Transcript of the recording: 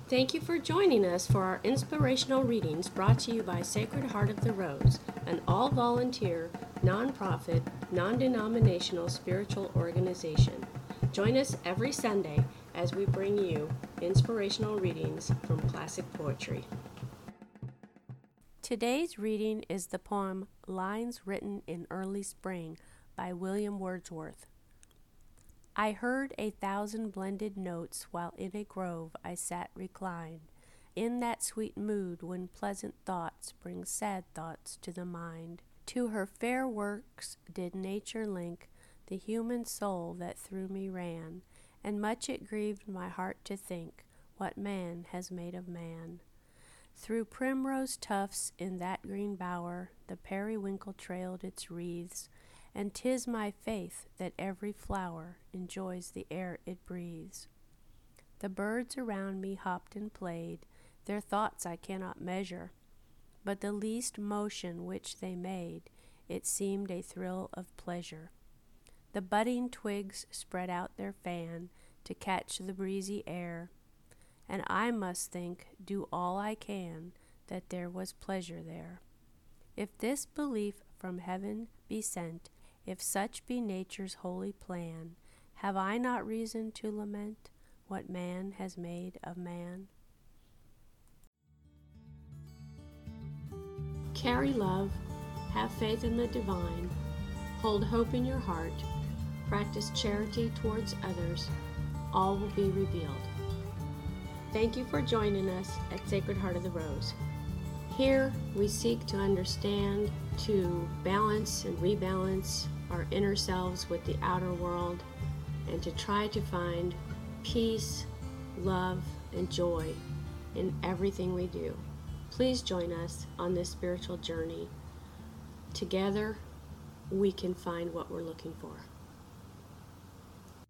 Thank you for joining us for our inspirational readings brought to you by Sacred Heart of the Rose, an all-volunteer, nonprofit, non-denominational spiritual organization. Join us every Sunday as we bring you inspirational readings from classic poetry. Today's reading is the poem Lines Written in Early Spring by William Wordsworth. I heard 1,000 blended notes while in a grove I sat reclined, in that sweet mood when pleasant thoughts bring sad thoughts to the mind. To her fair works did nature link the human soul that through me ran, and much it grieved my heart to think what man has made of man. Through primrose tufts in that green bower the periwinkle trailed its wreaths, and 'tis my faith that every flower enjoys the air it breathes. The birds around me hopped and played, their thoughts I cannot measure, but the least motion which they made, it seemed a thrill of pleasure. The budding twigs spread out their fan to catch the breezy air, and I must think, do all I can, that there was pleasure there. If this belief from heaven be sent, if such be nature's holy plan, have I not reason to lament what man has made of man? Carry love, have faith in the divine, hold hope in your heart, practice charity towards others, all will be revealed. Thank you for joining us at Sacred Heart of the Rose. Here we seek to understand, to balance and rebalance our inner selves with the outer world, and to try to find peace, love, and joy in everything we do. Please join us on this spiritual journey. Together, we can find what we're looking for.